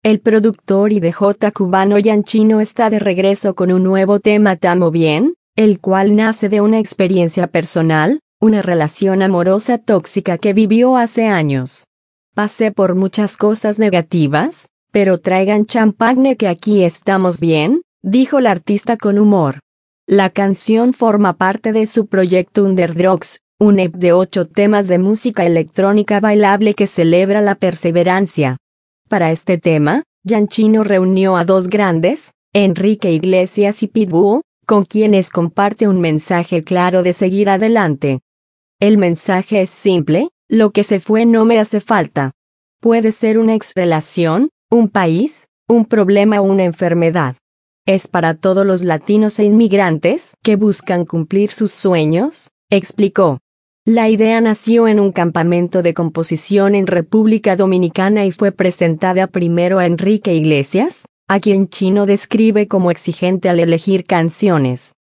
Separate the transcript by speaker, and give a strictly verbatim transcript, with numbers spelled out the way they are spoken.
Speaker 1: El productor y D J cubano Yan Chino está de regreso con un nuevo tema Tamo Bien, el cual nace de una experiencia personal, una relación amorosa tóxica que vivió hace años. Pasé por muchas cosas negativas, pero traigan champagne que aquí estamos bien, dijo la artista con humor. La canción forma parte de su proyecto Underdogs, un E P de ocho temas de música electrónica bailable que celebra la perseverancia. Para este tema, Yan Chino reunió a dos grandes, Enrique Iglesias y Pitbull, con quienes comparte un mensaje claro de seguir adelante. El mensaje es simple: lo que se fue no me hace falta. Puede ser una exrelación, un país, un problema o una enfermedad. Es para todos los latinos e inmigrantes que buscan cumplir sus sueños, explicó. La idea nació en un campamento de composición en República Dominicana y fue presentada primero a Enrique Iglesias, a quien Chino describe como exigente al elegir canciones.